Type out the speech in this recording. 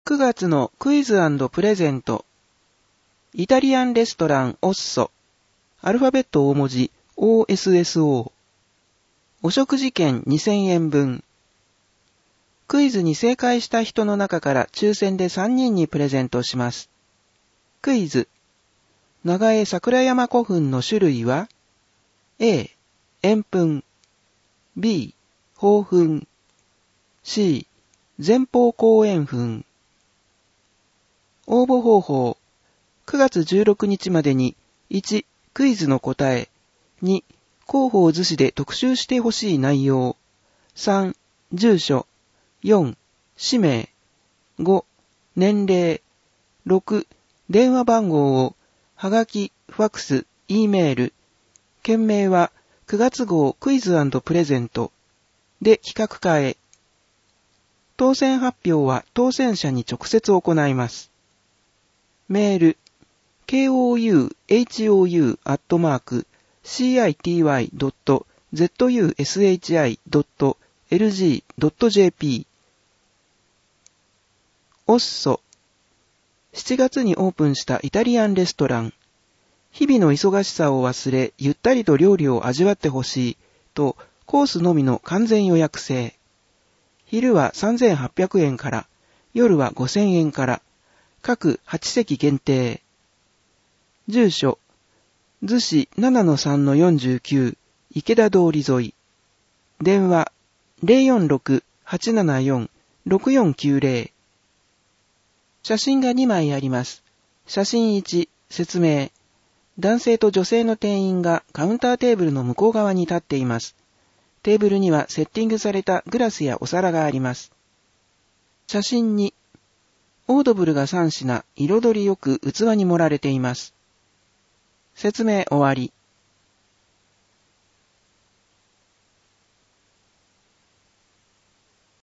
9月のクイズ&プレゼント。イタリアンレストランオッソ。アルファベット大文字 OSSO。お食事券2000円分。クイズに正解した人の中から抽選で3人にプレゼントします。クイズ。長江桜山古墳の種類は A、円墳 B、宝墳 C、前方後円墳。応募方法。9月16日までに1、クイズの答え。2、広報図紙で特集してほしい内容。3、住所。4、氏名。5、年齢。6、電話番号を、はがき、ファクス、Eメール。件名は9月号クイズ&プレゼントで企画化へ。当選発表は当選者に直接行います。メール、kouyu@city.zushi.lg.jp オッソ。7月にオープンしたイタリアンレストラン。日々の忙しさを忘れ、ゆったりと料理を味わってほしいと、コースのみの完全予約制。昼は3800円から、夜は5000円から、各8席限定。住所、逗子 7-3-49 池田通り沿い。電話 046-874-6490。写真が2枚あります。写真1、説明。男性と女性の店員がカウンターテーブルの向こう側に立っています。テーブルにはセッティングされたグラスやお皿があります。写真2、オードブルが3品、彩りよく器に盛られています。説明終わり。